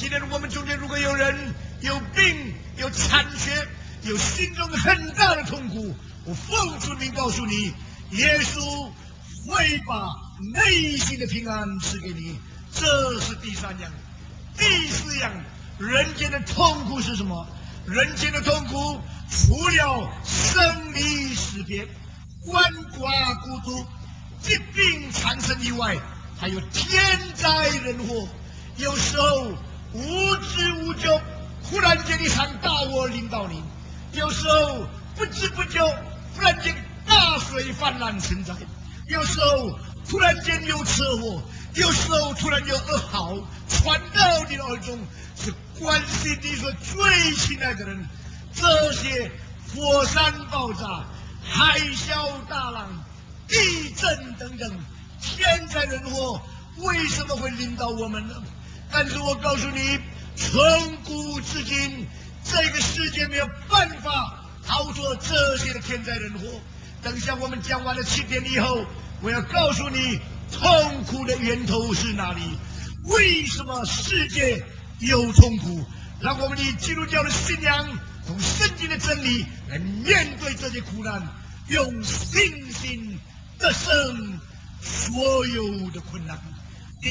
今天我们中间如果有人有病、有残缺、有心中很大的痛苦，我奉主名告诉你，耶稣会把内心的平安赐给你。这是第3样。第4样，人间的痛苦是什么？人间的痛苦除了生离死别、鳏寡孤独、疾病缠身以外，还有天灾人祸。有时候无知无觉，忽然间一场大祸临到你；有时候不知不觉，忽然间大水泛滥成灾；有时候突然间有车祸；有时候突然有噩耗传到你的耳中，是关心你所最亲爱的人。这些火山爆炸、海啸大浪、地震等等天灾人祸，为什么会临到我们呢？但是我告诉你，从古至今，这个世界没有办法逃脱这些的天灾人祸。等下我们讲完了7点以后，我要告诉你痛苦的源头是哪里，为什么世界有痛苦，让我们以基督教的信仰，从圣经的真理来面对这些苦难，用信心得胜所有的困难。第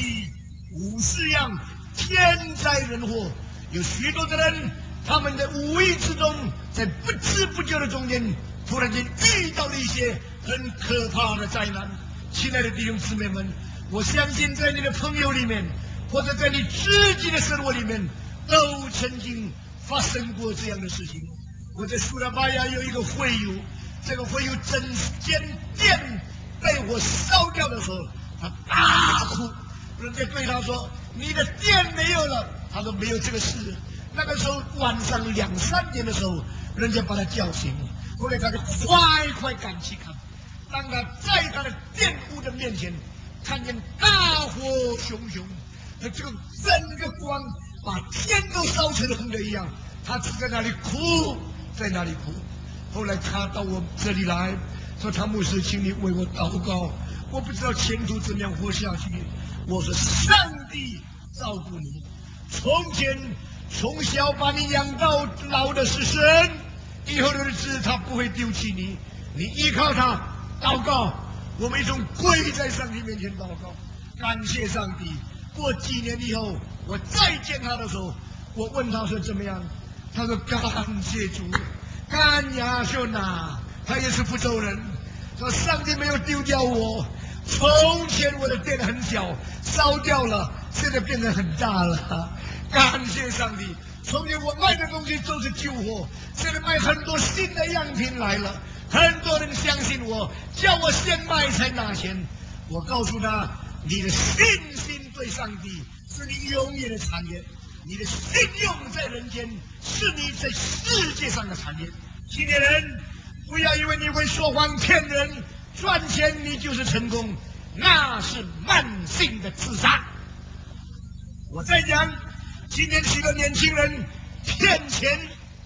50样，天灾人祸。有许多的人，他们在无意之中，在不知不觉的中间，突然间遇到了一些很可怕的灾难。亲爱的弟兄姊妹们，我相信在你的朋友里面，或者在你自己的生活里面，都曾经发生过这样的事情。我在苏拉巴亚有一个会友，这个会友整间店被火烧掉的时候，他大哭。人家对他说：“你的店没有了。”他说：“没有这个事。”那个时候晚上2、3点的时候，人家把他叫醒，后来他就快赶去看。当他在他的店屋的面前，看见大火熊熊，他这个整个光把天都烧成了红的一样，他只在那里哭，在那里哭。后来他到我这里来说：“唐牧师，请你为我祷告，我不知道前途怎么样活下去。”我说：“上帝照顾你，从小把你养到老的是神，以后的日子他不会丢弃你，你依靠他祷告。”我们一同跪在上帝面前祷告，感谢上帝。过几年以后，我再见他的时候，我问他说怎么样，他说感谢主，感亚秀娜，他也是福州人，说上帝没有丢掉我。从前我的店很小，烧掉了，现在变得很大了，感谢上帝。从前我卖的东西都是旧货，现在卖很多新的样品来了，很多人相信我，叫我先卖才拿钱。我告诉他，你的信心对上帝是你永远的产业，你的信用在人间是你在世界上的产业。青年人，不要以为你会说谎骗人，赚钱你就是成功，那是慢性的自杀。我在讲，今天许多年轻人骗钱、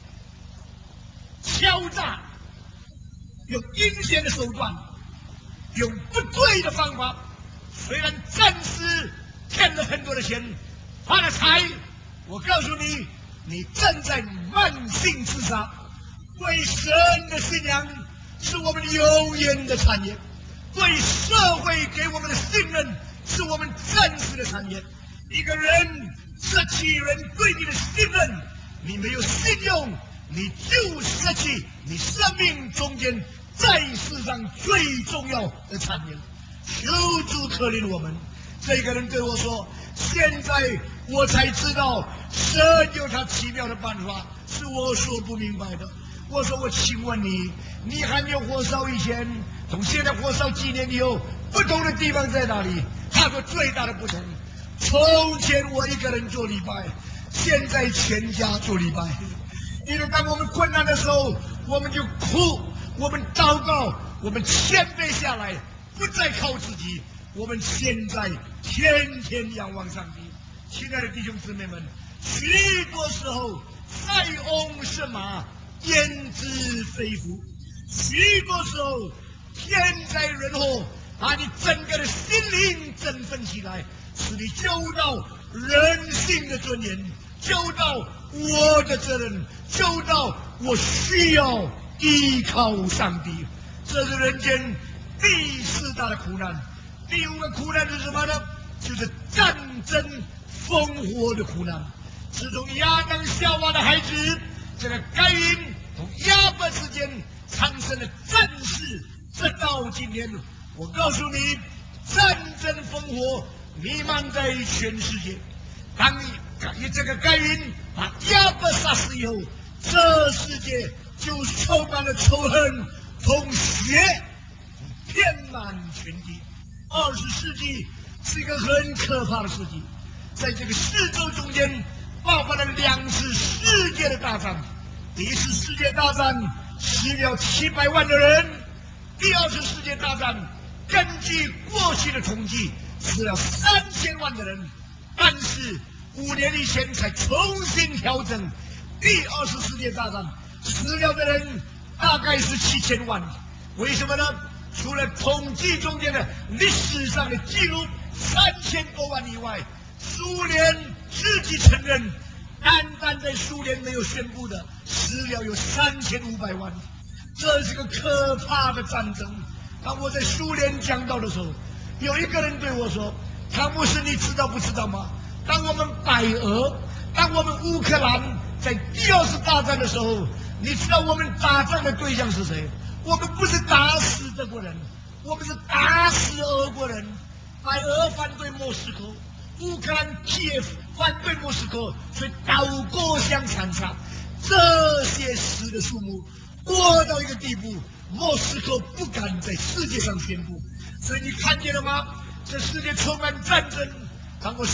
敲诈，用阴险的手段，用不对的方法，虽然暂时骗了很多的钱，发了财，我告诉你，你正在慢性自杀。对神的信仰是我们永远的产业，对社会给我们的信任是我们真实的产业。一个人舍弃人对你的信任，你没有信用，你就舍弃你生命中间在世上最重要的产业。求主可怜我们。这个人对我说：“现在我才知道，神有他奇妙的办法，是我所不明白的。”我说：“我请问你，你还没有火烧以前，从现在火烧几年以后，不同的地方在哪里？”他说：“最大的不同，从前我一个人做礼拜，现在全家做礼拜。因为当我们困难的时候，我们就哭，我们祷告，我们谦卑下来，不再靠自己。我们现在天天仰望上帝。”亲爱的弟兄姊妹们，许多时候塞翁失马，焉知非福。许多时候天灾人祸把你整个的心灵振奋起来，使你就到人性的尊严，就到我的责任，就到我需要依靠上帝。这是人间第四大的苦难。第五个苦难是什么呢？就是战争烽火的苦难。自从亚当夏娃的孩子这个该隐同亚伯之间产生了战事，直到今天，我告诉你，战争烽火弥漫在全世界。当这个该隐把亚伯杀死以后，这世界就充满了仇恨同血，遍满全地。20世纪是一个很可怕的世纪，在这个世洲中间爆发了2次世界的大战。第一次世界大战死了700万的人，第2次世界大战根据过去的统计死了3000万的人，但是5年以前才重新调整。第2次世界大战死了的人大概是7000万，为什么呢？除了统计中间的历史上的记录3000多万以外，苏联自己承认，单在苏联没有宣布的死了有3500万，这是个可怕的战争。当我在苏联讲到的时候，有一个人对我说：“汤姆斯，你知道不知道吗？当我们白俄，当我们乌克兰在第2次大战的时候，你知道我们打仗的对象是谁？我们不是打死德国人，我们是打死俄国人。白俄反对莫斯科，乌克兰基耶夫反对莫斯科，所以倒过相残杀。这些死的数目多到一个地步，莫斯科不敢在世界上宣布。所以你看见了吗？这世界充满战争。当我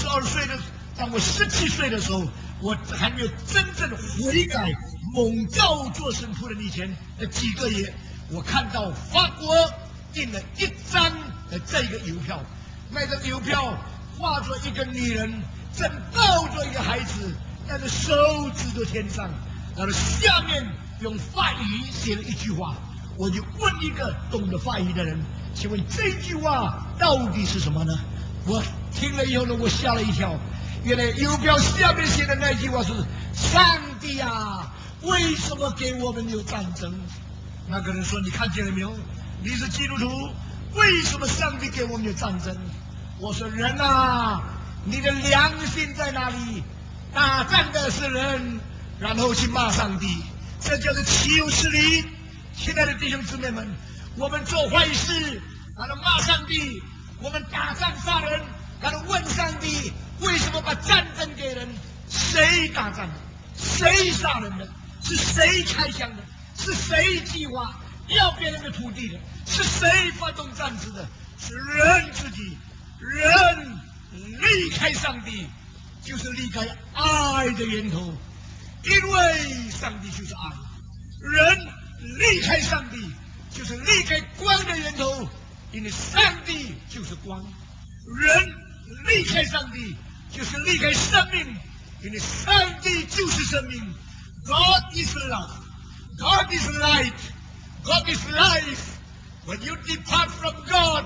17岁的时候，我还没有真正悔改蒙召做神父的以前的几个月，我看到法国印了1张这个邮票，那个邮票画着一个女人正抱着一个孩子，但是手指着天上，然后下面用法语写了一句话。我就问一个懂得法语的人，请问这句话到底是什么呢？我听了以后呢，我吓了一跳。原来邮票下面写的那句话是：上帝啊，为什么给我们有战争？那个人说：你看见了没有？你是基督徒，为什么上帝给我们有战争？我说：人啊，你的良心在哪里？打仗的是人，然后去骂上帝，这就是岂有此理！亲爱的弟兄姊妹们，我们做坏事，然后骂上帝；我们打仗杀人，然后问上帝为什么把战争给人？谁打仗的？谁杀人的？是谁开枪的？是谁计划要别人的土地的？是谁发动战争的？是人自己。人离开上帝，就是离开爱的源头，因为上帝就是爱。人离开上帝，就是离开光的源头，因为上帝就是光。人离开上帝，就是离开生命，因为上帝就是生命。God is love. God is light. God is life. When you depart from God,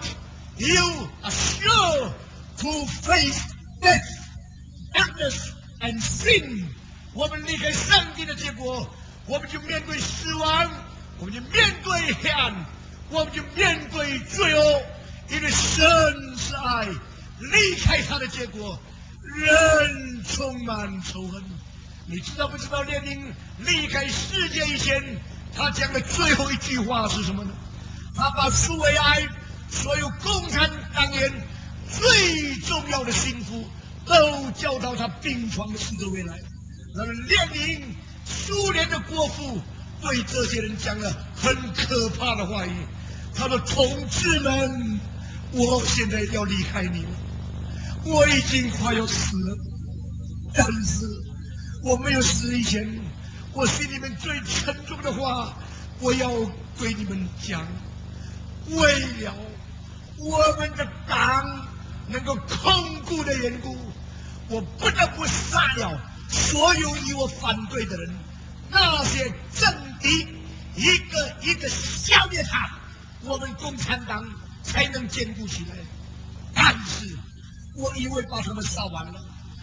you are sure to face death, darkness, and sin. 我们离开上帝的结果，我们就面对死亡，我们就面对黑暗，我们就面对罪恶。因为神是爱，离开他的结果，人充满仇恨。你知道不知道列宁离开世界以前，他讲的最后一句话是什么呢？他把苏维埃所有共产党员最重要的幸福都交到他病床的四周围来。那么列宁，苏联的国父，对这些人讲了很可怕的话语。他说：“同志们，我现在要离开你了，我已经快要死了，但是我没有死以前，我心里面最沉重的话，我要对你们讲。为了我们的党能够控固的缘故，我不得不杀了所有与我反对的人，那些政敌一个一个消灭他，我们共产党才能坚固起来。但是我以为把他们杀完了，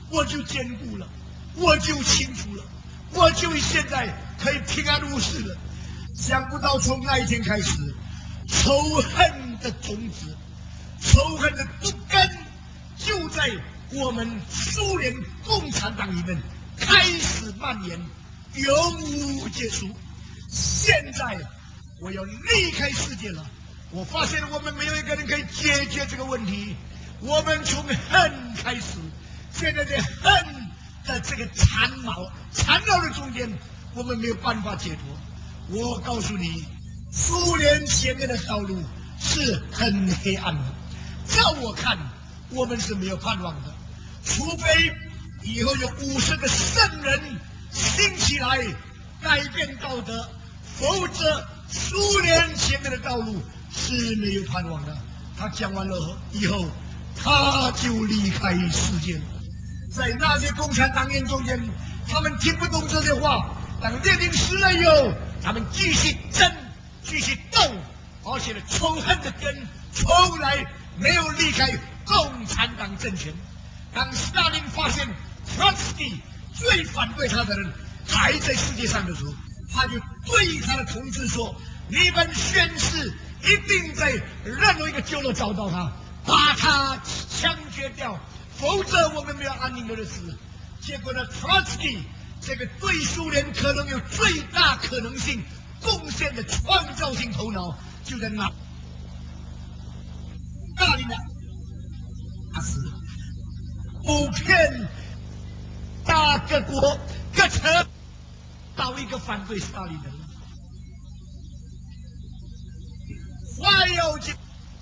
我就坚固了，我就清楚了，我就现在可以平安无事了。想不到从那一天开始，仇恨的种子，仇恨的毒根，就在我们苏联共产党里面开始蔓延，永无结束。现在我要离开世界了，我发现我们没有一个人可以解决这个问题。我们从恨开始，现在在恨的这个缠绕的中间，我们没有办法解脱。我告诉你，苏联前面的道路是很黑暗的，照我看，我们是没有盼望的，除非以后有50个圣人兴起来改变道德，否则苏联前面的道路是没有盼望的。他讲完了以后，他就离开世界了。在那些共产党员中间，他们听不懂这些话。当列宁死了以后，他们继续争，继续斗，而且呢，仇恨的根从来没有离开共产党政权。当斯大林发现trotsky斯基最反对他的人还在世界上的时候，他就对他的同志说：“你们宣誓一定在任何一个角落找到他，把他枪决掉，否则我们没有安宁的日子。”结果呢，trotsky这个对苏联可能有最大可能性贡献的创造性头脑，就在那。大林的，他是普遍大各国各城到一个反对斯大林的人，话要讲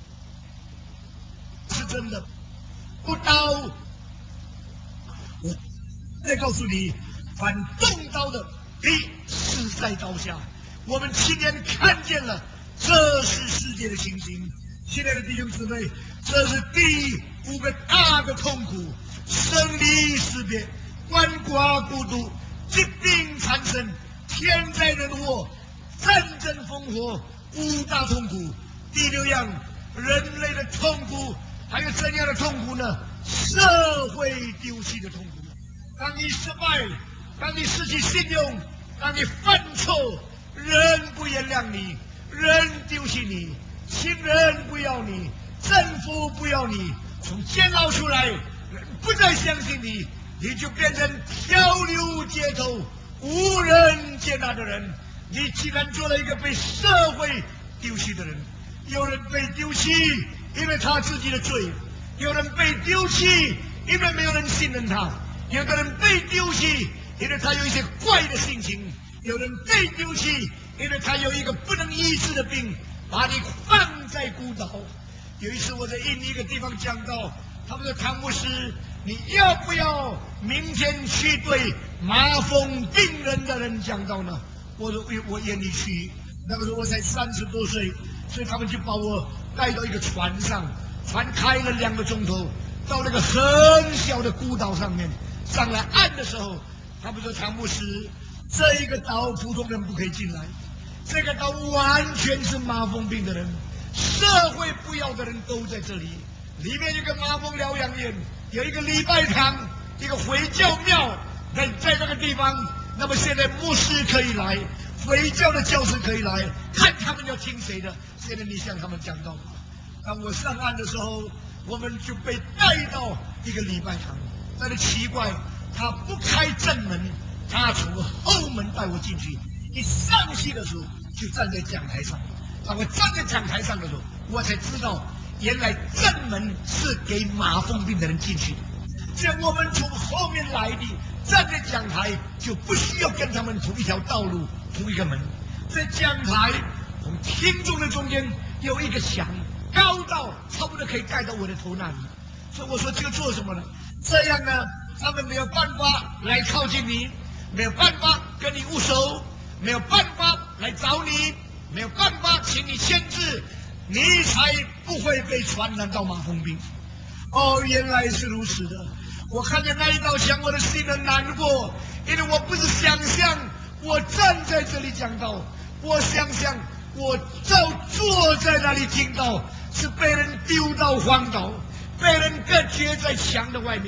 是真的，不到我再告诉你，反动刀的敌势在刀下。我们亲眼看见了，这是世界的情形。亲爱的弟兄姊妹，这是第5个大的痛苦：生离死别、鳏寡孤独、疾病缠身、天灾人祸、战争烽火，5大痛苦。第6样，人类的痛苦，还有怎样的痛苦呢？社会丢弃的痛苦。当你失败，当你失去信用，当你犯错，人不原谅你，人丢弃你，亲人不要你，政府不要你，从监牢出来，人不再相信你，你就变成漂流街头、无人接纳的人。你既然做了一个被社会丢弃的人，有人被丢弃，因为他自己的罪；有人被丢弃，因为没有人信任他；有的人被丢弃，因为他有一些怪的性情；有人被丢弃，因为他有一个不能医治的病，把你放在孤岛。有一次我在印尼一个地方讲到，他们说唐牧师，你要不要明天去对麻风病人的人讲道呢？我说我愿意去。那个时候我才30多岁，所以他们就把我带到一个船上，船开了2个钟头，到那个很小的孤岛上面。上来岸的时候，他们说唐牧师，这一个岛普通人不可以进来，这个岛完全是麻风病的人，社会不要的人都在这里。里面有个麻风疗养院，有一个礼拜堂，一个回教庙，在那个地方。那么现在牧师可以来，回教的教师可以来，看他们要听谁的。现在你向他们讲道吧。当我上岸的时候，我们就被带到一个礼拜堂。但是奇怪，他不开正门，他从后门带我进去。一上去的时候，就站在讲台上。当我站在讲台上的时候，我才知道，原来正门是给麻风病的人进去的。像我们从后面来的，站在讲台就不需要跟他们同一条道路、同一个门。在讲台，从听众的中间有一个墙，高到差不多可以盖到我的头那里。所以我说这个做什么呢？这样呢，他们没有办法来靠近你，没有办法跟你握手，没有办法来找你，没有办法请你签字，你才不会被传染到麻风病。哦，原来是如此的。我看见那一道墙，我的心很难过，因为我不是想象我站在这里讲道，我想象我坐在那里听到，是被人丢到荒岛，被人隔绝在墙的外面，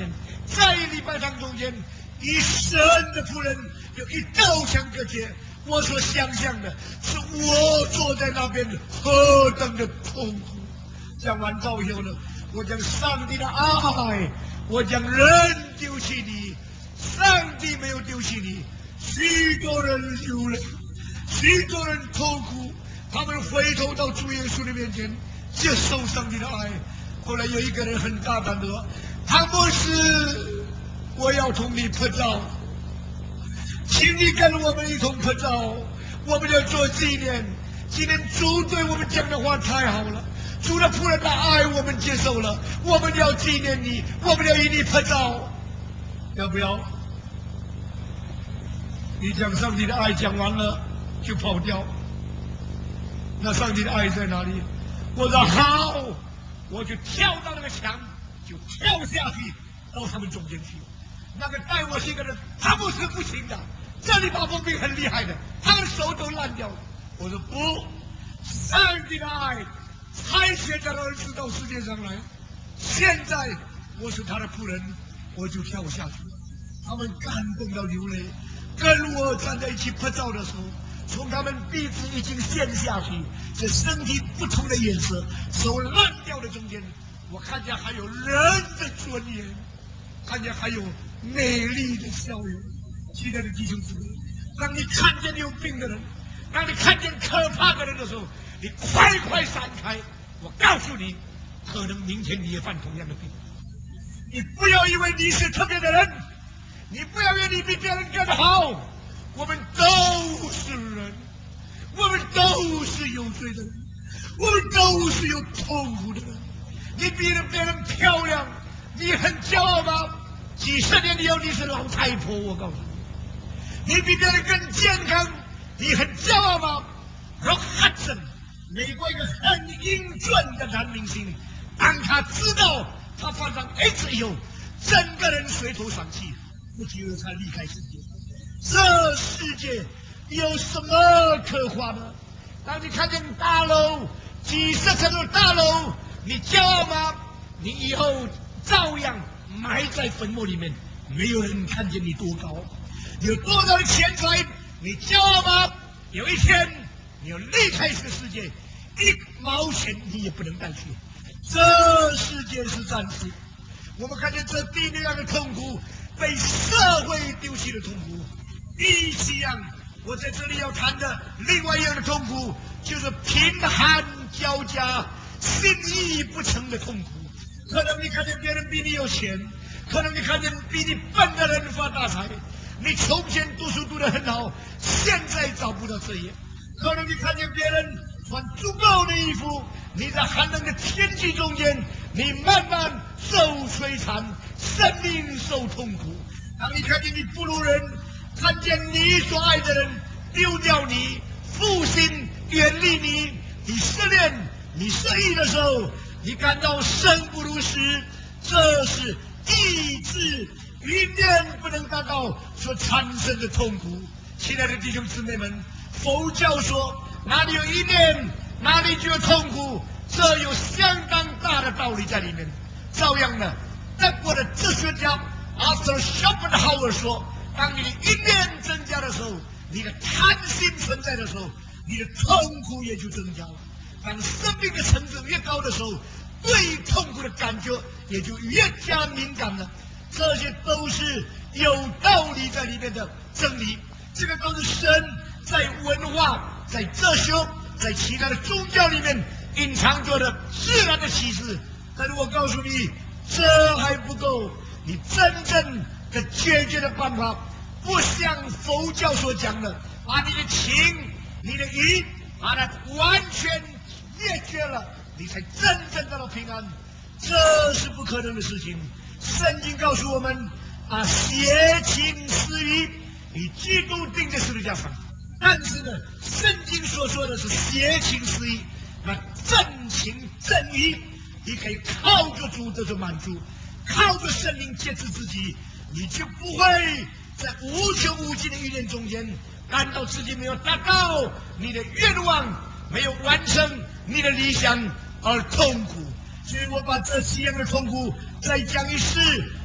在礼拜堂中间，与神的仆人有一道墙隔绝。我所想象的是我坐在那边何等的痛苦。讲完道以后呢，我将上帝的爱，我将人丢弃你，上帝没有丢弃你。许多人流泪，许多人痛苦，他们回头到主耶稣的面前接受上帝的爱。后来有一个人很大胆的说：“唐牧师，我要同你拍照，请你跟我们一同拍照，我们要做纪念。今天主对我们讲的话太好了，主的仆人的爱我们接受了，我们要纪念你，我们要与你拍照，要不要？”你讲上帝的爱讲完了就跑掉，那上帝的爱在哪里？我说好，我就跳到那个墙，就跳下去到他们中间去。那个带我信的人，他们是不行的，这里把风病很厉害的，他们手都烂掉了。我说不，上帝的爱差遣他的儿子到世界上来，现在我是他的仆人，我就跳下去了。他们感动到流泪，跟我站在一起拍照的时候，从他们鼻子已经陷下去，这身体不同的颜色，手烂掉的中间，我看见还有人的尊严，看见还有美丽的笑容。亲爱的弟兄姊妹，当你看见有病的人，当你看见可怕的人的时候，你快快闪开。我告诉你，可能明天你也犯同样的病。你不要以为你是特别的人，你不要以为你比别人更好。我们都是人，我们都是有罪的人，我们都是有痛苦的人。你比别人漂亮，你很骄傲吗？几十年以后你是老太婆，我告诉你。你比别人更健康，你很骄傲吗？Rock Hudson， 美国一个很英俊的男明星，当他知道他患上 AIDS 以后，整个人垂头丧气，不久才离开世界。这世界有什么可夸的？当你看见大楼，几十层的大楼，你骄傲吗？你以后照样埋在坟墓里面，没有人看见你多高。有多少的钱财，你骄傲吗？有一天你要离开这个世界，一毛钱你也不能带去。这世界是暂时。我们看见这地面上的痛苦，被社会丢弃的痛苦。一起样，我在这里要谈的另外一样的痛苦，就是贫寒交加、心意不成的痛苦。可能你看见别人比你有钱，可能你看见比你笨的人发大财，你从前读书读得很好，现在找不到职业。可能你看见别人穿足够的衣服，你在寒冷的天气中间，你慢慢受摧残，生命受痛苦。当你看见你不如人，看见你所爱的人丢掉你，负心远离你，你失恋，你失意的时候，你感到生不如死，这是意志一念不能达到所产生的痛苦。亲爱的弟兄姊妹们，佛教说哪里有一念，哪里就有痛苦，这有相当大的道理在里面。照样的，德国的哲学家Arthur Schopenhauer 说，当你的一念增加的时候，你的贪心存在的时候，你的痛苦也就增加了。当生命的层次越高的时候，对痛苦的感觉也就越加敏感了。这些都是有道理在里面的真理，这个都是神在文化、在哲学、在其他的宗教里面隐藏着的自然的启示。但是我告诉你，这还不够，你真正的解决的办法，不像佛教所讲的，把你的情、你的疑，把它完全灭绝了，你才真正得到平安。这是不可能的事情。圣经告诉我们，邪情私欲与基督钉在十字架上。但是呢，圣经所说的是邪情私欲，那正情正义，你可以靠着主得到满足，靠着圣灵节制自己，你就不会在无穷无尽的欲念中间感到自己没有达到你的愿望，没有完成你的理想而痛苦。所以我把这7样的痛苦再讲一次，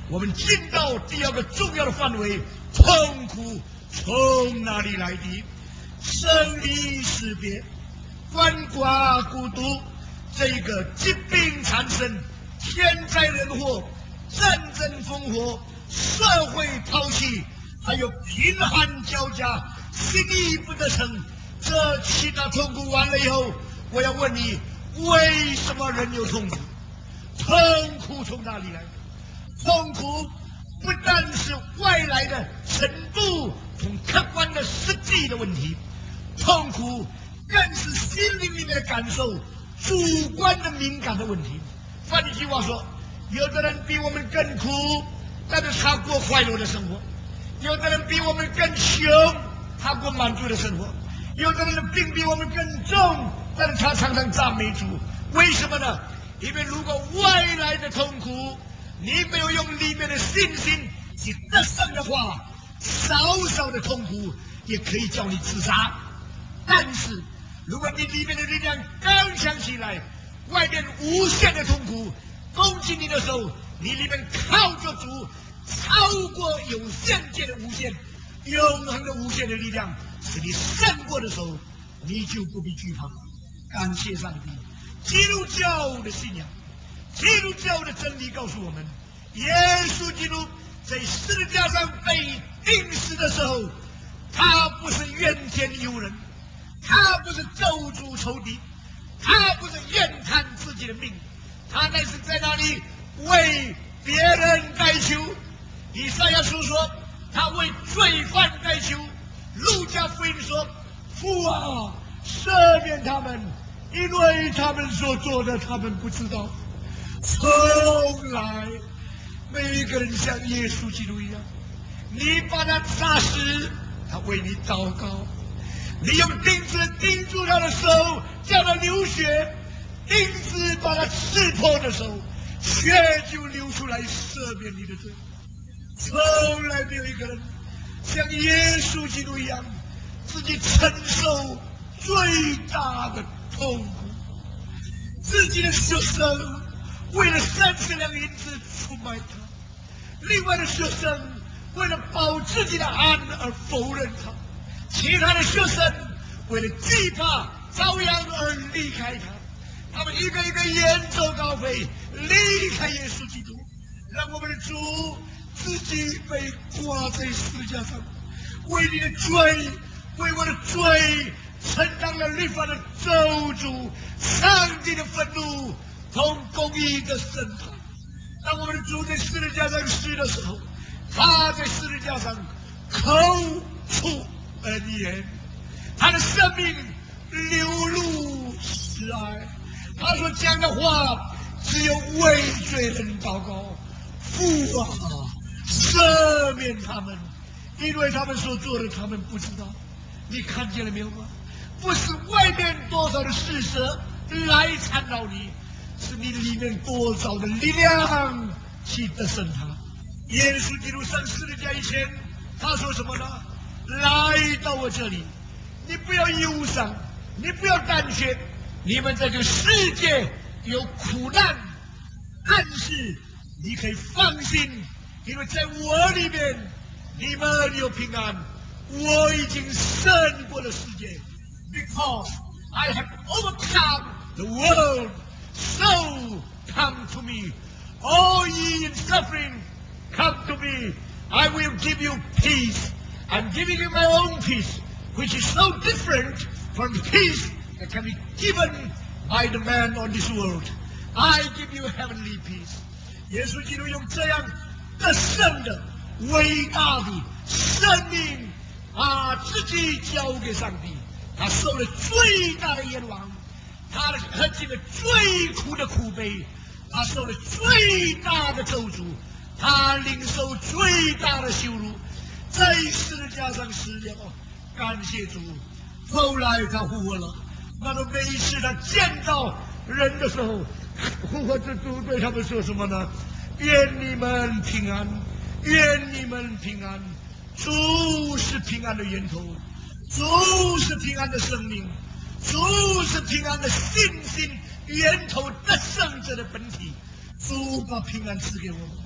我们进到第二个重要的范围，痛苦从哪里来的？生离死别、鳏寡孤独，这个疾病缠身、天灾人祸、战争烽火、社会抛弃，还有贫寒交加、心意不得成，这七大痛苦完了以后，我要问你，为什么人有痛苦？痛苦从哪里来？痛苦不但是外来的程度同客观的实际的问题，痛苦更是心灵里面的感受、主观的敏感的问题。换一句话说，有的人比我们更苦，但是他过快乐的生活；有的人比我们更穷，他过满足的生活；有的人的病比我们更重，但是他常常赞美主。为什么呢？因为如果外来的痛苦你没有用里面的信心去得胜的话，少少的痛苦也可以叫你自杀。但是如果你里面的力量刚强起来，外面无限的痛苦攻击你的时候，你里面靠着主超过有限界的无限、永恒的无限的力量，使你胜过的时候，你就不必惧怕。感谢上帝！基督教的信仰，基督教的真理告诉我们，耶稣基督在十字架上被钉死的时候，他不是怨天尤人，他不是咒诅仇敌，他不是怨叹自己的命，他乃是在那里为别人代求。以赛亚书说，他为罪犯代求。路加福音说，父啊，赦免他们，因为他们所做的他们不知道。从来每一个人像耶稣基督一样，你把他杀死，他为你祷告；你用钉子钉住他的手，叫他流血；钉子把他刺破的时候，血就流出来赦免你的罪。从来没有一个人像耶稣基督一样，自己承受最大的痛苦，自己的学生为了30两银子出卖他，另外的学生为了保自己的安而否认他，其他的学生为了惧怕遭殃而离开他，他们一个一个远走高飞，离开耶稣基督，让我们的主自己被挂在十字架上，为你的罪，为我的罪承担了律法的咒诅，上帝的愤怒同公义的审判。当我们的主在十字架上死的时候，他在十字架上口出恩言，他的生命流露慈爱，他所讲的话只有为罪人祷告，父啊，赦免他们，因为他们所做的他们不知道。你看见了没有吗？不是外面多少的事实来缠绕你，是你里面多少的力量去得胜他。耶稣基督上十字架以前，他说什么呢？来到我这里，你不要忧伤，你不要胆怯，你们在这个世界有苦难，但是你可以放心，因为在我里面你们有平安。我已经胜过了世界 ，because I have overcome the world. So come to me, all ye in suffering, come to me. I will give you peace. I'm giving you my own peace, which is so different from the peace that can be given by the man on this world. I give you heavenly peace. 耶稣基督用这样得胜的、伟大的生命。把自己交给上帝，他受了最大的冤枉，他喝尽了最苦的苦杯，他受了最大的咒诅，他领受最大的羞辱，在十字架上死了。感谢主，后来他复活了。那么每一次他见到人的时候，复活之主对他们说什么呢？愿你们平安，愿你们平安。主是平安的源头，主是平安的生命，主是平安的信心源头得胜者的本体。主把平安赐给我们，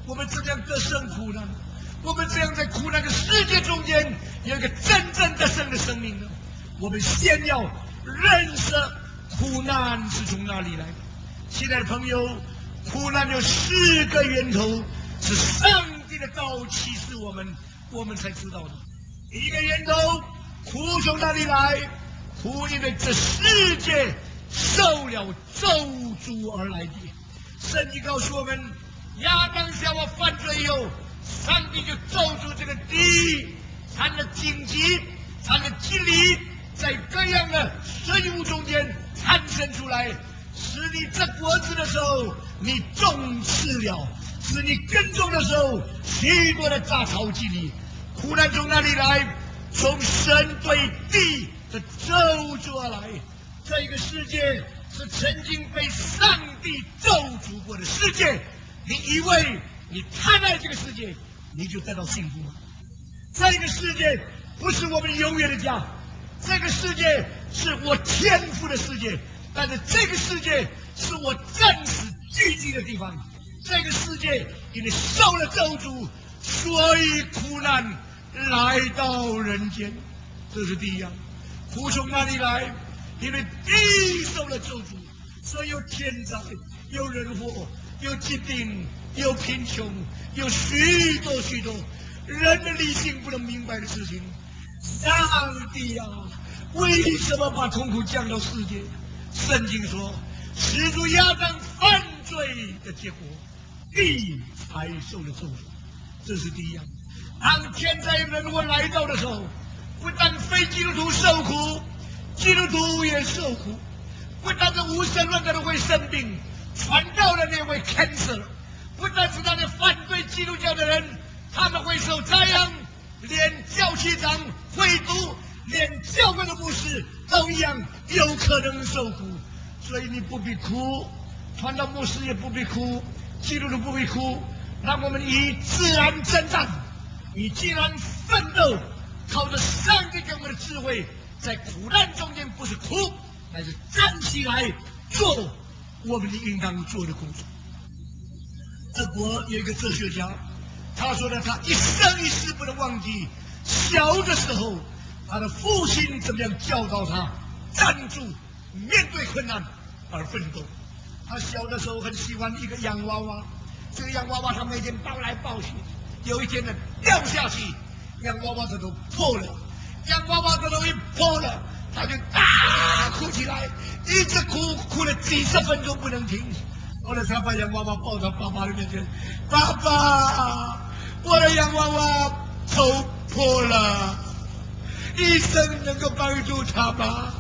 我们怎么样得胜苦难？我们怎样在苦难的世界中间有一个真正得胜的生命呢？我们先要认识苦难是从哪里来的。亲爱的朋友，苦难有4个源头，是上帝的道启示我们，我们才知道的。第一个源头，苦从哪里来？苦因为这世界受了咒诅而来的。圣经告诉我们，亚当夏娃犯罪以后，上帝就咒诅这个地，产了荆棘，产了蒺藜，在各样的生物中间产生出来，使你这果子的时候，你种吃了；使你耕种的时候，许多的杂草蒺藜。苦难从哪里来？从神对地的咒诅而来。这个世界是曾经被上帝咒诅过的世界，你以为你贪爱这个世界，你就得到幸福吗？这个世界不是我们永远的家，这个世界是我天赋的世界，但是这个世界是我暂时聚集的地方。这个世界因为受了咒诅，所以苦难来到人间。这是第一样。苦从哪里来？因为地受了咒诅，所以有天灾，有人祸，有疾病，有贫穷，有许多许多人的理性不能明白的事情。上帝啊，为什么把痛苦降到世界？圣经说，始祖亚当犯罪的结果，地才受了咒诅。这是第一样。当天灾人祸来到的时候，不但非基督徒受苦，基督徒也受苦。不但是无神论的人会生病，传道的人会 cancer， 不但是那些反对基督教的人，他们会受灾殃，连教区长、会督，连教会的牧师都一样有可能受苦。所以你不必哭，传道牧师也不必哭，基督徒不必哭，让我们以自然征战，以自然奋斗，靠着上帝给我们的智慧，在苦难中间不是哭，乃是站起来做我们应当做的工作。德国有一个哲学家，他说的，他一生一世不能忘记小的时候他的父亲怎么样教导他站住，面对困难而奋斗。他小的时候很喜欢一个洋娃娃，这个洋娃娃他每天抱来抱去，有一天呢掉下去，洋娃娃的头破了，洋娃娃的头一破了，他就大哭起来，一直哭，哭了几十分钟不能停。后来他把洋娃娃抱到爸爸的面前，爸爸，我的洋娃娃头破了，医生能够帮助他吗？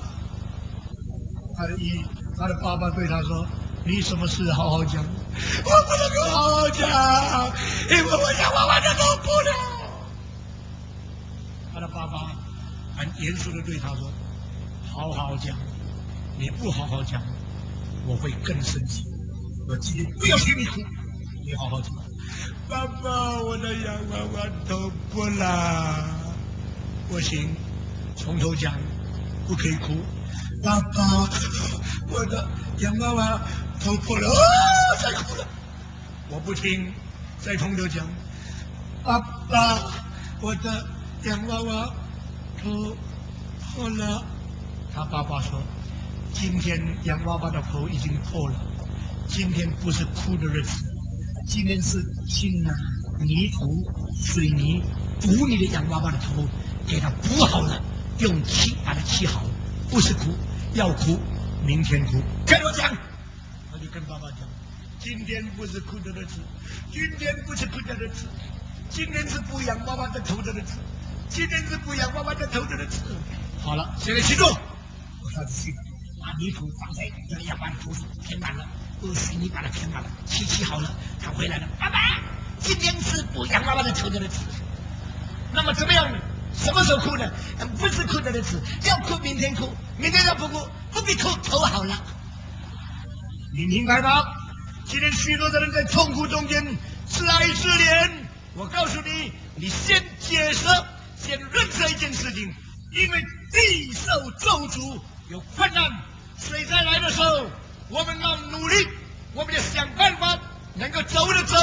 他的爸爸对他说，你什么事好好讲，我不能够好好讲，因为我洋娃娃的头破了。他的爸爸很严肃地对他说，好好讲，你不好好讲，我会更生气。我今天不要听你哭，你好好讲。爸爸，我的洋娃娃头破了。不行，从头讲，不可以哭。爸爸，我的洋娃娃头破了，再哭了。我不听，再从头讲。爸爸，我的洋娃娃头破了。他爸爸说，今天洋娃娃的头已经破了，今天不是哭的日子，今天是请拿泥土、水泥补你的洋娃娃的头，给它补好了，用漆把它漆好，不是哭，要哭明天哭。跟我讲，他就跟爸爸讲，今天不是哭的日子，今天不是哭的日子，今天是补洋娃娃的头的日子，今天是补洋娃娃的头的日子。好了，现在起坐。我上去去把泥土放在这个洋娃娃的头上，填满了，水泥把它填满了，漆好了，他回来了，爸爸，今天是补洋娃娃的头的日子。那么怎么样呢？什么时候哭呢？不是哭的日子，要哭明天哭，明天要不哭，不必哭，头好了。你明白吗？今天许多的人在痛苦中间自哀自怜。我告诉你，你先解释，先认识一件事情，因为地受咒诅，有困难，水灾来的时候，我们要努力，我们要想办法，能够走的走，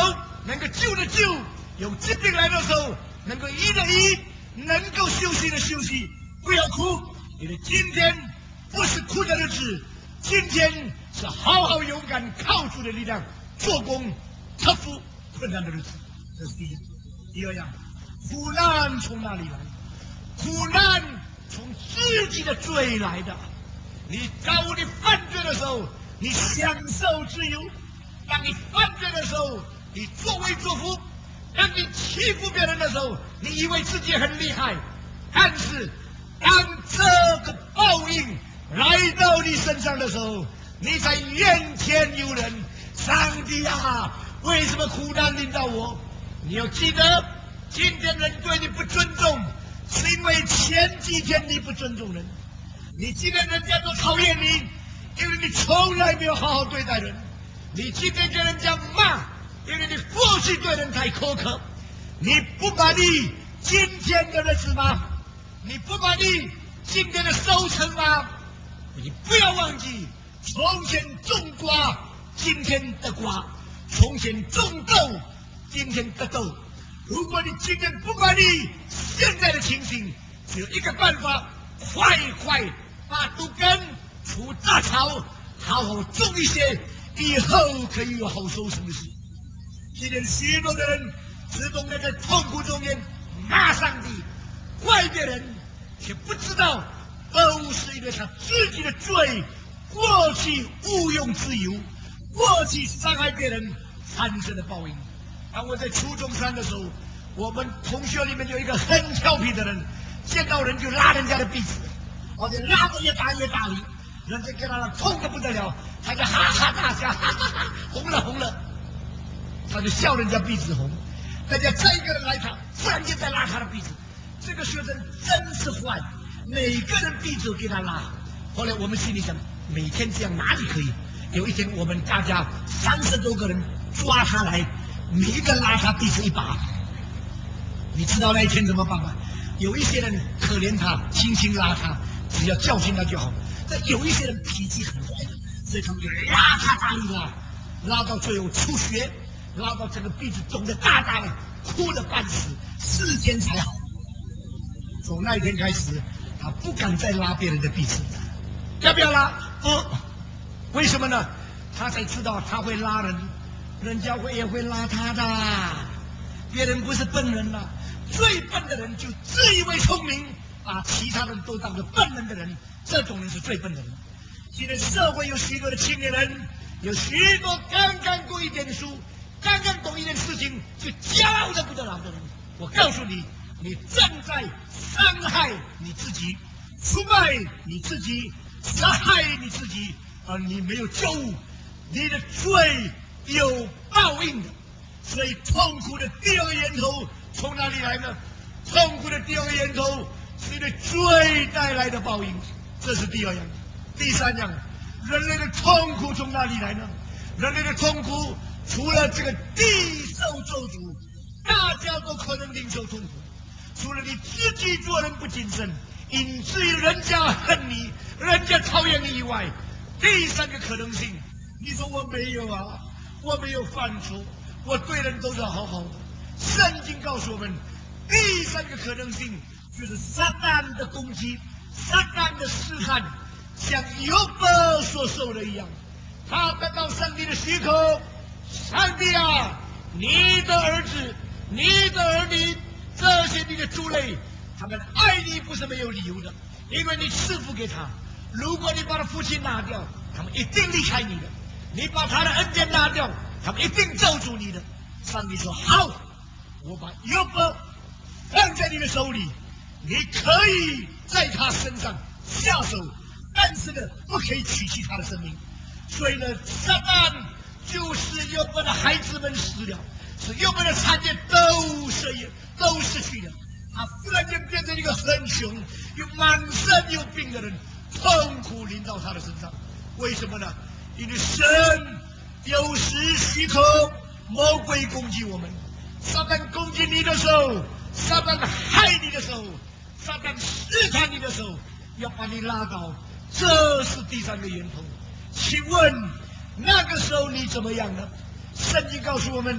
能够救的救，有疾病来的时候能够医的医，能够休息的休息。不要哭，因为今天不是哭的日子，今天是好好勇敢靠主的力量做工克服困难的日子。这是第一。第二样，苦难从哪里来？苦难从自己的罪来的。你犯罪的时候，你享受自由；当你犯罪的时候，你作威作福；当你欺负别人的时候，你以为自己很厉害。但是，当这个报应来到你身上的时候，你才怨天尤人。上帝啊，为什么苦难临到我？你要记得，今天人对你不尊重，是因为前几天你不尊重人。你今天人家都讨厌你，因为你从来没有好好对待人。你今天跟人家骂，因为你过去对人太苛刻。你不把你今天的日子吗？你不把你今天的收成吗？你不要忘记，从前种瓜，今天得瓜；从前种豆，今天得豆。如果你今天不把你现在的情形，只有一个办法，快把土根除杂草，好好种一些，以后可以有好收成的事。今天许多的人只懂得在痛苦中间骂上帝、怪别人，却不知道都是因为他自己的罪，过去误用自由，过去伤害别人产生的报应。当我在初中三的时候，我们同学里面有一个很调皮的人，见到人就拉人家的鼻子，而且拉得越大越大力，人家给他痛得不得了，他就哈哈大笑，哈哈哈，红了，他就笑人家鼻子红。人家再一个人来他，突然间再拉他的鼻子，这个学生真是坏，每个人鼻子都给他拉。后来我们心里想，每天这样哪里可以？有一天我们大家30多个人抓他来，每一个拉他鼻子一把。你知道那一天怎么办吗？有一些人可怜他，轻轻拉他，只要教训他就好。但有一些人脾气很坏，所以他们就拉他大力拉到最后出血，拉到整个鼻子肿得大大的，哭得半死，4天才好。从那一天开始，他不敢再拉别人的鼻子，要不要拉？为什么呢？他才知道他会拉人，人家也会拉他的。别人不是笨人了，最笨的人就自以为聪明，把其他人都当作笨人的人，这种人是最笨的人。现在社会有许多的青年人，有许多刚刚读一点书，刚刚懂一点事情就骄傲得不得了的人。我告诉你，你正在伤害你自己，出卖你自己，杀害你自己，而你没有救悟，你的罪有报应的。所以痛苦的第二个源头从哪里来呢？痛苦的第二个源头是因为罪带来的报应，这是第二样。第三样，人类的痛苦从哪里来呢？人类的痛苦除了这个地受咒诅，大家都可能领受痛苦。除了你自己做人不谨慎，以至于人家恨你，人家讨厌你以外，第三个可能性，你说我没有啊，我没有犯错，我对人都是好好的。圣经告诉我们，第三个可能性就是撒旦的攻击，撒旦的试探，像约伯所受的一样。他得到上帝的许可，上帝啊，你的儿子，你的儿女，这些你的族类，他们爱你不是没有理由的，因为你赐福给他。如果你把他父亲拿掉，他们一定离开你的；你把他的恩典拿掉，他们一定咒诅你的。上帝说：“好，我把约伯放在你的手里，你可以在他身上下手，但是呢，不可以取去他的生命。”所以呢，撒旦就是约伯的孩子们死了，是约伯的产业都失去了。他忽然间变成一个很穷又满身有病的人，痛苦临到他的身上。为什么呢？因为神有时许可魔鬼攻击我们。撒旦攻击你的时候，撒旦害你的时候，撒旦试探你的时候，要把你拉倒，这是第三个源头。请问那个时候你怎么样呢？圣经告诉我们，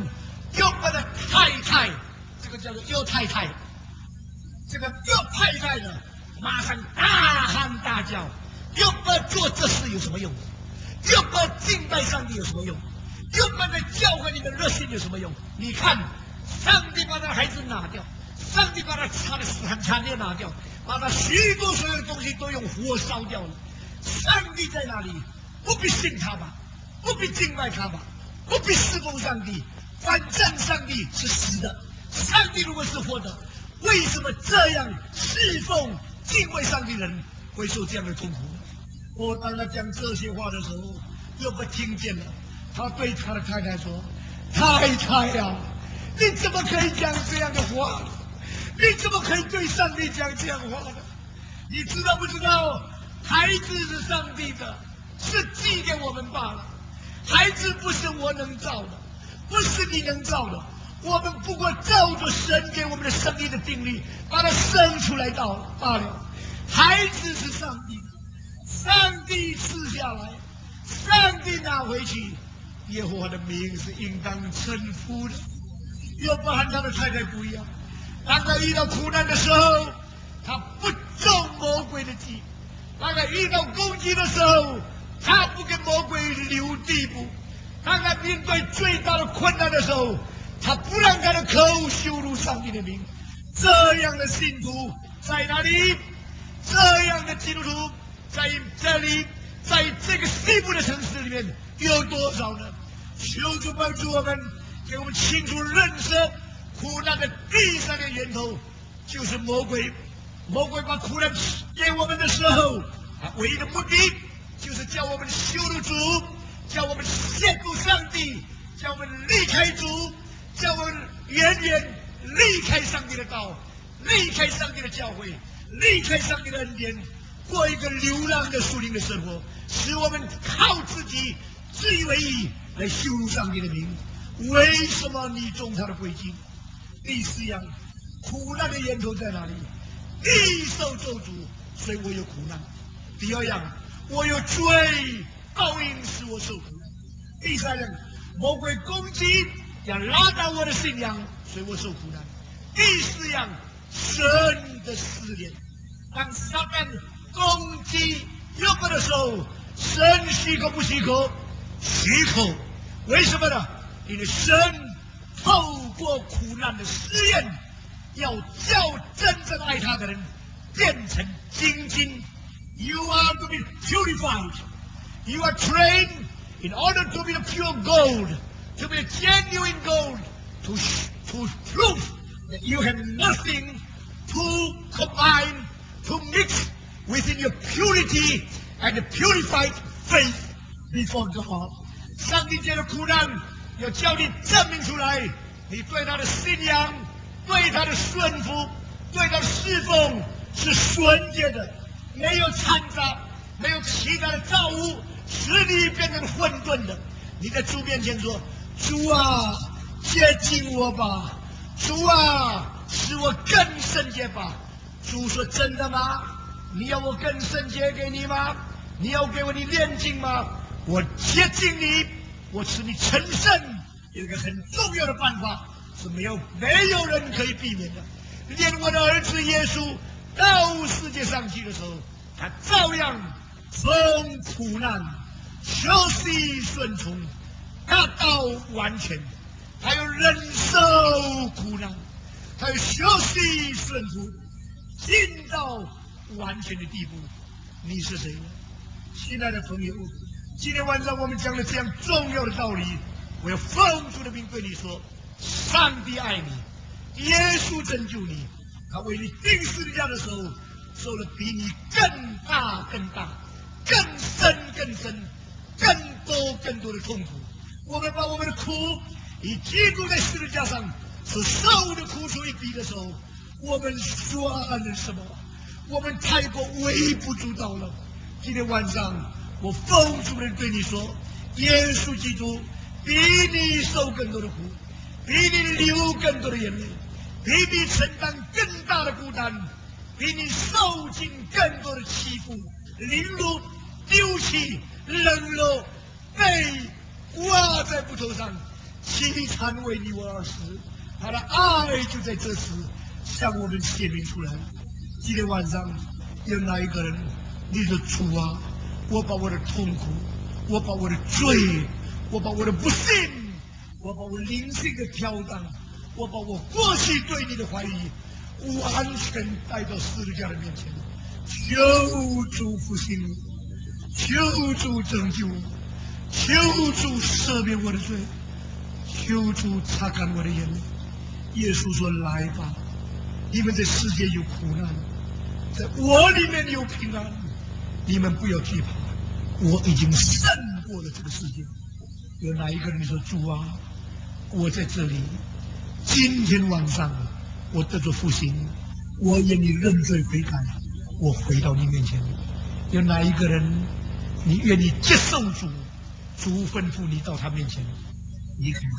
约伯的太太，这个叫做约太太，这个约太太呢，马上大喊大叫：约伯做这事有什么用？约伯敬拜上帝有什么用？约伯在教会里的热心有什么用？你看，上帝把他的孩子拿掉，上帝把他的产业拿掉，把他许多所有的东西都用火烧掉了。上帝在哪里？不必信他吧，不必敬拜他吧，不必侍奉上帝。反正上帝是死的，上帝如果是活的，为什么这样侍奉敬畏上帝的人会受这样的痛苦呢？当他讲这些话的时候，约伯听见了，他对他的太太说：“太太呀，你怎么可以讲这样的话？你怎么可以对上帝讲这样的话呢？你知道不知道？孩子是上帝的，是寄给我们罢了。孩子不是我能造的，不是你能造的。我们不过照着神给我们的生命的定律，把它生出来罢了。孩子是上帝的。”上帝赐下来，上帝拿回去，耶和华的名是应当称呼的。约伯和他的太太不一样，当他遇到苦难的时候，他不中魔鬼的计；当他遇到攻击的时候，他不跟魔鬼留地步；当他面对最大的困难的时候，他不让他的口羞辱上帝的名。这样的信徒在哪里？这样的基督徒在这里，在这个西部的城市里面有多少呢？求主帮助我们，给我们清楚认识苦难的第三个源头就是魔鬼。魔鬼把苦难给我们的时候，他唯一的目的就是叫我们羞辱主，叫我们亵渎上帝，叫我们离开主，叫我们远远离开上帝的道，离开上帝的教会，离开上帝的恩典，过一个流浪的属灵的生活，使我们靠自己自以为义来羞辱上帝的名。为什么你中他的诡计？第四样，苦难的源头在哪里？地受咒诅，所以我有苦难。第二样，我有罪，报应使我受苦难。第三样，魔鬼攻击要拉倒我的信仰，所以我受苦难。第四样，神的试炼。当撒旦攻击约伯的时候，神许可不许可？许可。为什么呢？因为神透过苦难的试验，要叫真正爱他的人变成精金。You are to be purified. You are trained in order to be the pure gold, to be a genuine gold, to prove that you have nothing to combine, to mix within your purity and the purified faith before God. 上帝借着苦难，要叫你证明出来，你对他的信仰、对他的顺服、对他的侍奉是纯洁的，没有掺杂，没有其他的造物使你变成混沌的。你在主面前说：“主啊，接近我吧！主啊，使我更圣洁吧！”主说：“真的吗？你要我更圣洁给你吗？你要给我你炼净吗？我接近你，我使你成圣。有一个很重要的办法是没有人可以避免的。连我的儿子耶稣到世界上去的时候，他照样从苦难学习顺从，达到完全。他有忍受苦难，他有学习顺服，进到完全的地步。你是谁呢？亲爱的朋友，今天晚上我们讲了这样重要的道理，我要奉主的名对你说：上帝爱你，耶稣拯救你，他为你钉十字架的时候，受了比你更大、更深、更多的痛苦。我们把我们的苦与基督在十字架上所受的苦处一比的时候，我们算了什么？我们太过微不足道了。今天晚上，我奉主人对你说：耶稣基督比你受更多的苦，比你流更多的眼泪，比你承担更大的孤单，比你受尽更多的欺负、凌辱、丢弃、冷落、被挂在木头上， 凄惨为你我而死，他的爱就在这时向我们显明出来。今天晚上有哪一个人，你说主啊，我把我的痛苦，我把我的罪，我把我的不幸，我把我灵性的飘荡，我把我过去对你的怀疑，完全带到十字架的面前，求主复兴我，求主拯救我，求主赦免我的罪，求主擦干我的眼泪。耶稣说：“来吧，你们在世界有苦难，在我里面有平安，你们不要惧怕，我已经胜过了这个世界。”有哪一个人说：“主啊，我在这里，今天晚上我得着复兴，我愿你认罪悔改，我回到你面前。”有哪一个人，你愿意接受主，主吩咐你到他面前，你肯吗？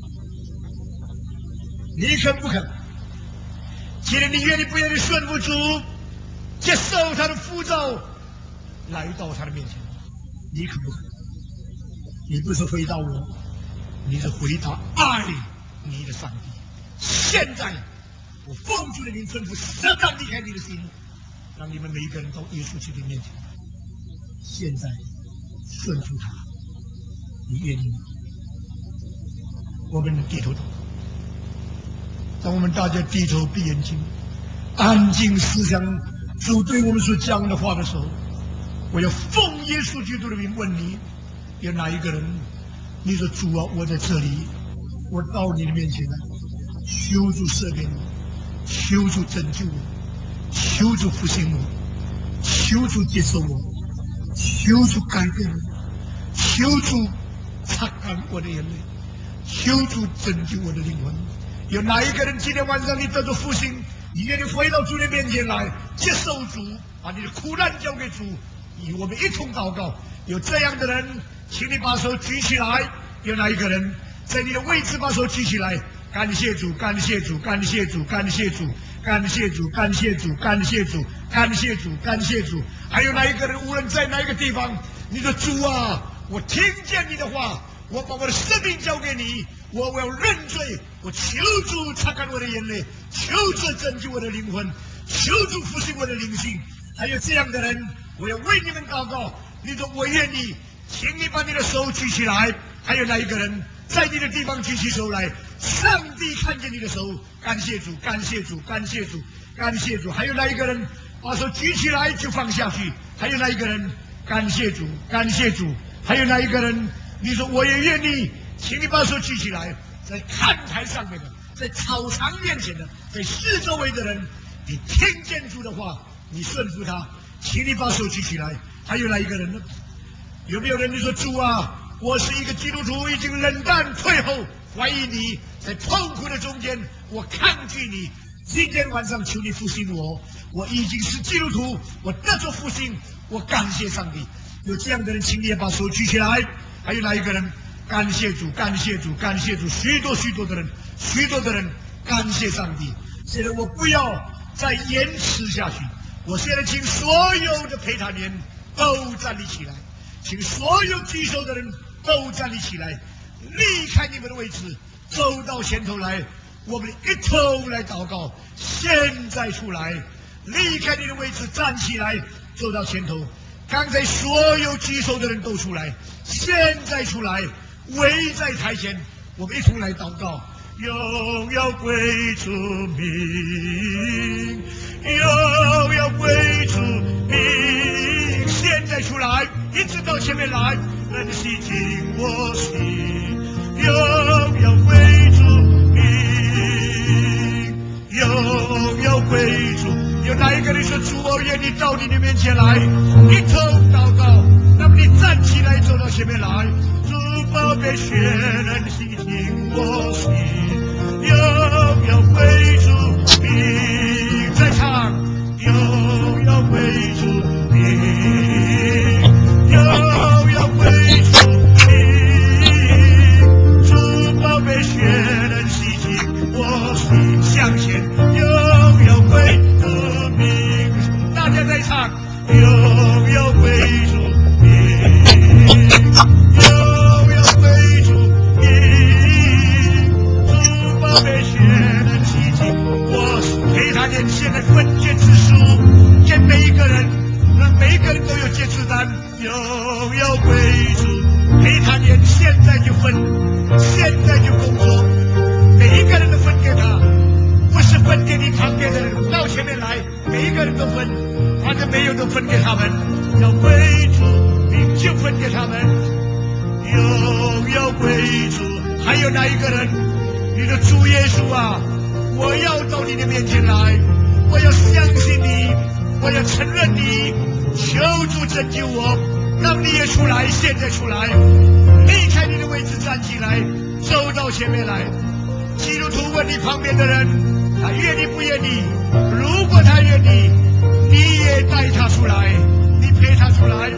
你肯不肯？既然你愿意不愿意顺服主，接受他的呼召，来到他的面前，你肯不肯？你不是回答我，你是回答爱你的上帝。现在我奉主的名吩咐撒旦离开你的心，让你们每一个人到耶稣基督面前。现在顺服他，你愿意吗？我们低头祷告。当我们大家低头闭眼睛，安静思想主对我们所讲的话的时候，我要奉耶稣基督的名问你：有哪一个人？你说主啊，我在这里，我到你的面前来，求主赦免我，求主拯救我，求主复兴我，求主接受我，求主改变我，求主擦干我的眼泪，求主拯救我的灵魂。有哪一个人今天晚上你得着复兴，你愿意回到主的面前来接受主，把你的苦难交给主，与我们一同祷告。有这样的人，请你把手举起来。有哪一个人在你的位置把手举起来？感谢主，感谢主，感谢主，感谢主，感谢主，感谢主，感谢主，感谢主，感谢主。还有哪一个人，无论在哪一个地方，你说主啊，我听见你的话，我把我的生命交给你，我要认罪，我求主擦干我的眼泪，求主拯救我的灵魂，求主复兴我的灵性。还有这样的人，我要为你们祷告。你说我愿意，请你把你的手举起来。还有哪一个人在你的地方举起手来？上帝看见你的手，感谢主，感谢主，感谢主，感谢主。还有哪一个人把手举起来就放下去？还有哪一个人？感谢主，感谢主。还有哪一个人？你说我也愿意，请你把手举起来。在看台上面的，在草场面前的，在四周围的人，你听见主的话，你顺服他，请你把手举起来。还有哪一个人呢？有没有人你说主啊，我是一个基督徒，已经冷淡退后，怀疑你，在痛苦的中间，我抗拒你。今天晚上求你复兴我，我已经是基督徒，我得着复兴，我感谢上帝。有这样的人，请你也把手举起来。还有哪一个人？感谢主，感谢主，感谢主。许多的人，许多的人感谢上帝。现在我不要再延迟下去，我现在请所有的陪谈员都站立起来，请所有举手的人都站立起来，离开你们的位置，走到前头来，我们一同来祷告。现在出来，离开你的位置，站起来，走到前头。刚才所有举手的人都出来，现在出来，围在台前，我们一同来祷告。荣耀归主名，荣耀归主名。现在出来，一直到前面来，能洗净我心。荣耀归主名，荣耀归主。有哪一个人说主，我愿意到你的面前来，一同祷告。那么你站起来，走到前面来，主宝贝血能洗净我心。荣耀归主名，再唱，荣耀归主名，荣耀归主名，主宝贝血能洗净我心。向前，荣耀归主名，大家再唱，荣耀归主名，荣耀归主名。 宝贝血的奇迹。我陪他连线的分拣之书，给每一个人，让每一个人都有接触单，拥有归主。陪他连现在就分，现在就工作，每一个人都分给他，不是分给你旁边的人，到前面来，每一个人都分，反正没有都分给他们，要归主，你就分给他们，拥有归主。还有哪一个人？你的主耶稣啊，我要到你的面前来，我要相信你，我要承认你，求主拯救我，让你也出来，现在出来，离开你的位置站起来，走到前面来。基督徒问你旁边的人，他愿意不愿意？如果他愿意，你也带他出来，你陪他出来。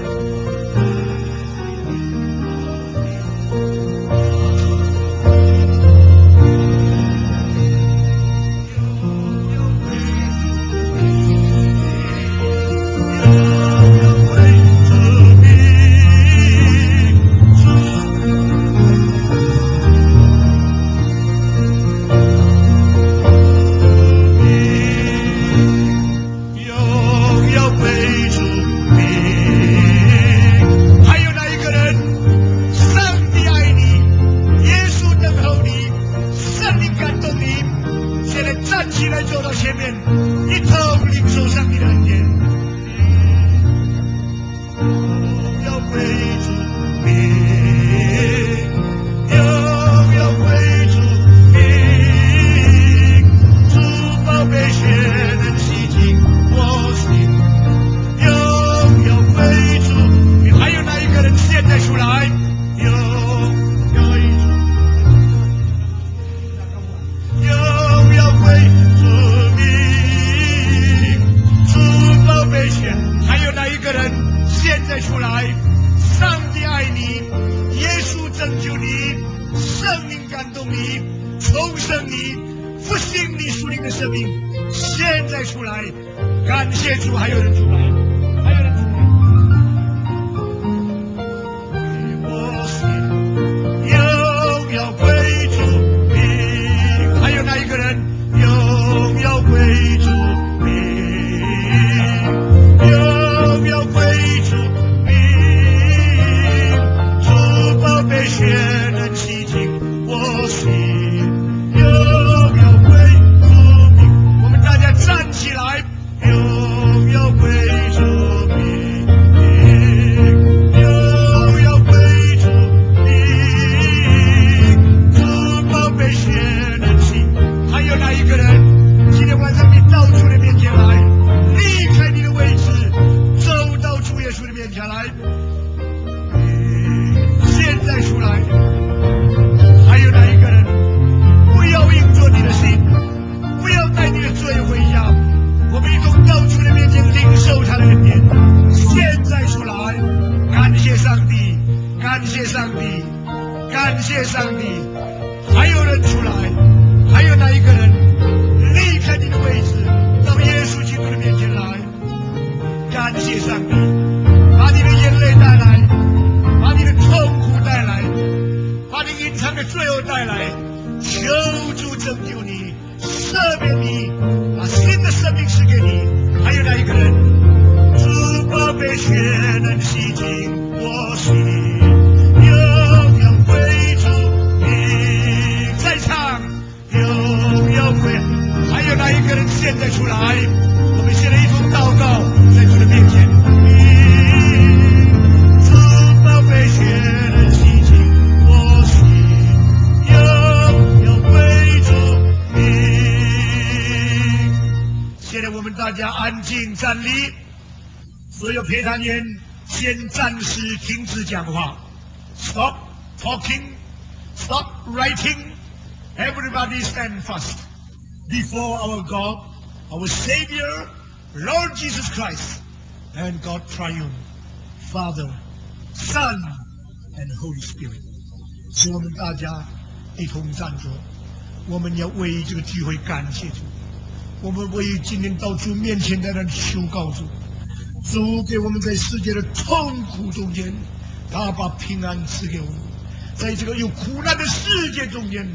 先暂时停止讲话 ，Stop talking, stop writing. Everybody stand fast before our God, our Savior, Lord Jesus Christ, and God Triune, Father, Son, and Holy Spirit. 使我们大家一同站着，我们要为这个机会感谢主，我们为今天到主面前的人求告主。主给我们在世界的痛苦中间，他把平安赐给我们；在这个有苦难的世界中间，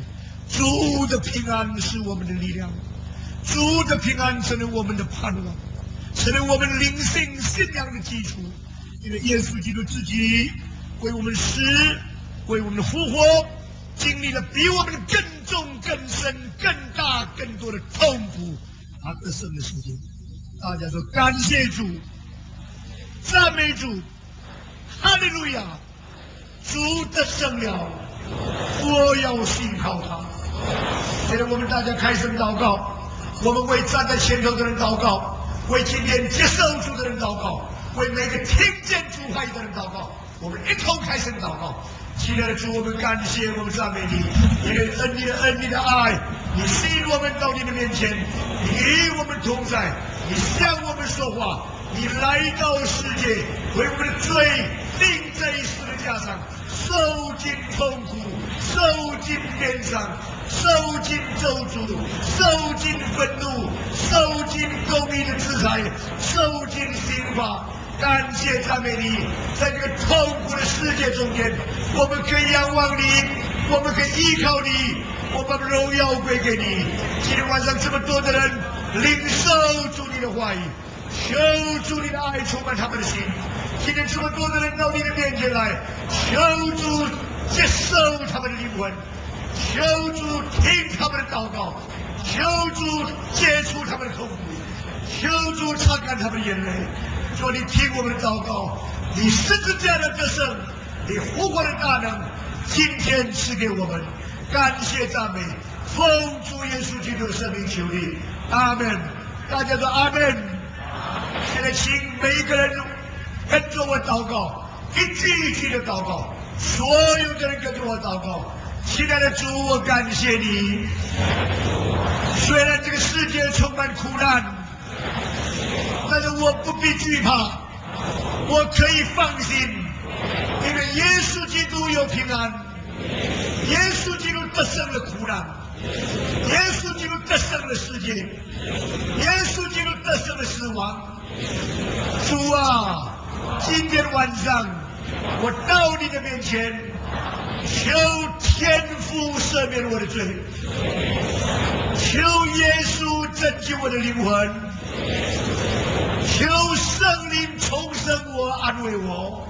主的平安是我们的力量，主的平安成为我们的盼望，成为我们灵性信仰的基础。因为耶稣基督自己为我们死，为我们复活，经历了比我们更重、更深、更大、更多的痛苦，他得胜的事情。大家说感谢主，赞美主，哈利路亚！主得胜了，我要信靠他。现在我们大家开声祷告，我们为站在前头的人祷告，为今天接受主的人祷告，为每个听见主话语的人祷告。我们一同开声祷告。亲爱的主，我们感谢，我们赞美你，你的恩，你的爱，你吸引我们到你的面前，你与我们同在，你向我们说话，你来到世界，为我们的罪钉在十字架上，受尽痛苦，受尽鞭伤，受尽咒诅，受尽愤怒，受尽公义的制裁，受尽刑罚。感谢赞美你，在这个痛苦的世界中间，我们可以仰望你，我们可以依靠你，我们把荣耀归给你。今天晚上这么多的人领受主你的话语，求主你的爱充满他们的心。今天这么多的人到你的面前来，求主接受他们的灵魂，求主听他们的祷告，求主解除他们的痛苦，求主擦干他们的眼泪。说你听我们的祷告，你十字架的得胜，你复活的大能，今天赐给我们。感谢赞美，奉主耶稣基督的圣名求你，阿门。大家说阿门。现在请每一个人跟着我祷告，一句一句的祷告，所有的人跟着我祷告。亲爱的主，我感谢你。虽然这个世界充满苦难，但是我不必惧怕，我可以放心，因为耶稣基督有平安，耶稣基督得胜了苦难，耶稣基督得胜了世界，耶稣基督得胜了死亡。主啊，今天晚上我到你的面前，求天父赦免我的罪，求耶稣拯救我的灵魂，求圣灵重生我，安慰我，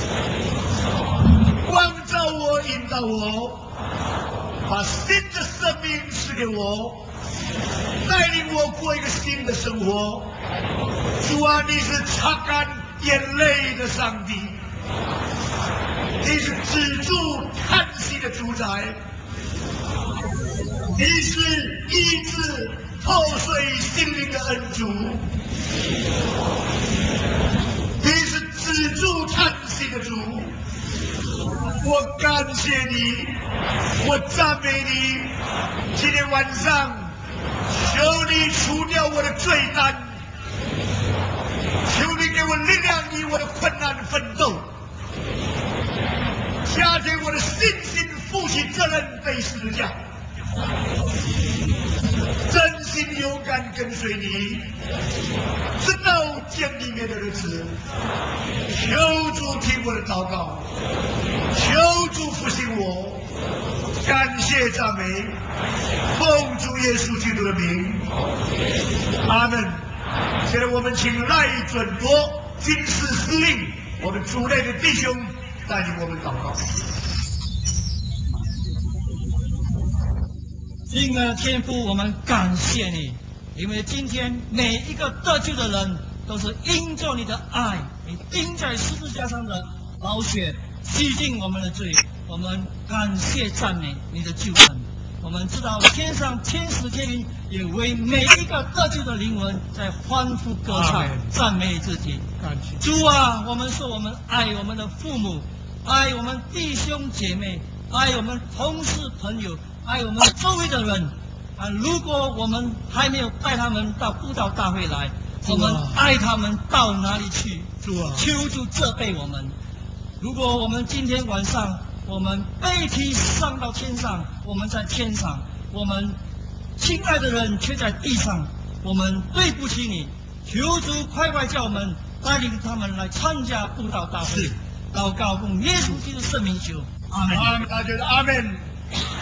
光照我，引导我，把新的生命赐给我，带领我过一个新的生活。主啊，你是擦干眼泪的上帝，你是止住叹息的主宰，你是医治破碎心灵的恩主，你是止住叹息的主。我感谢你，我赞美你。今天晚上，求你除掉我的罪担，求你给我力量，与我的困难奋斗，加添我的信心，负起责任，背十字架，真心勇敢跟随你，直到见你面的日子。求主听我的祷告，求主复兴我，感谢赞美，奉主耶稣基督的名，阿门。现在我们请赖准国军事司令，我们主内的弟兄带领我们祷告。 亲爱的天父，我们感谢你，因为今天每一个得救的人都是因着你的爱，你钉在十字架上的宝血洗净我们的罪。我们感谢赞美你的救恩。我们知道天上天使天灵也为每一个得救的灵魂在欢呼歌唱，赞美自己。主啊，我们说我们爱我们的父母，爱我们弟兄姐妹，爱我们同事朋友，爱我们周围的人啊！如果我们还没有带他们到布道大会来，我们爱他们到哪里去？求主责备我们。如果我们今天晚上我们被提上到天上，我们在天上，我们亲爱的人却在地上，我们对不起你。求主快快叫我们带领他们来参加布道大会。祷告奉耶稣基督圣名求，阿门。 大家阿门。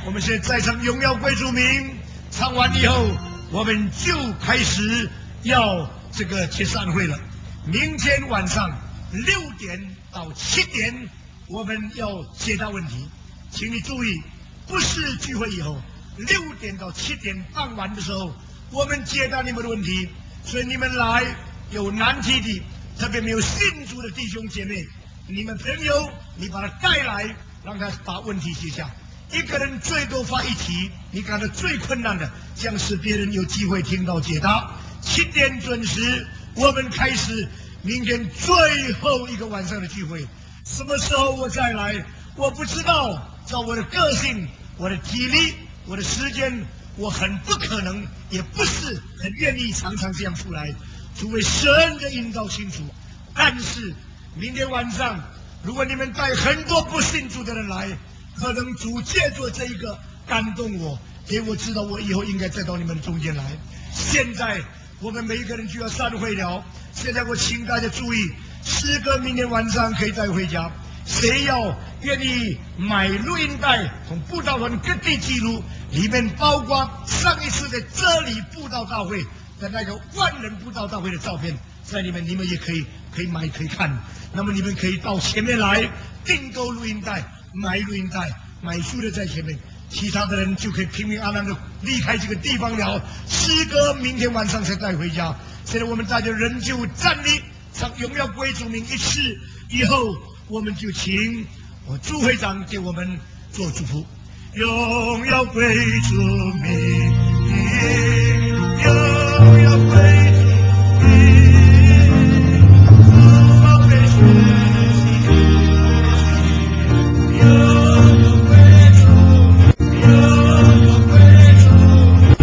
我们现在唱荣耀归主名，唱完以后，我们就开始要这个结散会了。明天晚上6点到7点，我们要解答问题，请你注意，不是聚会以后6点到7点傍晚的时候，我们解答你们的问题。所以你们来有难题的，特别没有信主的弟兄姐妹，你们朋友，你把他带来，让他把问题写下。一个人最多发1题，你感到最困难的，这样使别人有机会听到解答。7点准时，我们开始明天最后一个晚上的聚会。什么时候我再来，我不知道。照我的个性、我的体力、我的时间，我很不可能，也不是很愿意常常这样出来，除非神的引导清楚。但是明天晚上，如果你们带很多不信主的人来，可能主借着这一个感动我，给我知道我以后应该再到你们中间来。现在我们每一个人就要散会了。现在我请大家注意，诗歌明天晚上可以带回家。谁要愿意买录音带，从布道团各地记录，里面包括上一次在这里布道大会的那个万人布道大会的照片，在里面你们也可以买可以看。那么你们可以到前面来订购录音带，买录音带，买书的在前面，其他的人就可以平平安安的离开这个地方了。诗歌明天晚上才带回家。现在我们大家仍旧站立，唱荣耀归主名一次以后，我们就请朱会长给我们做祝福。荣耀归主名。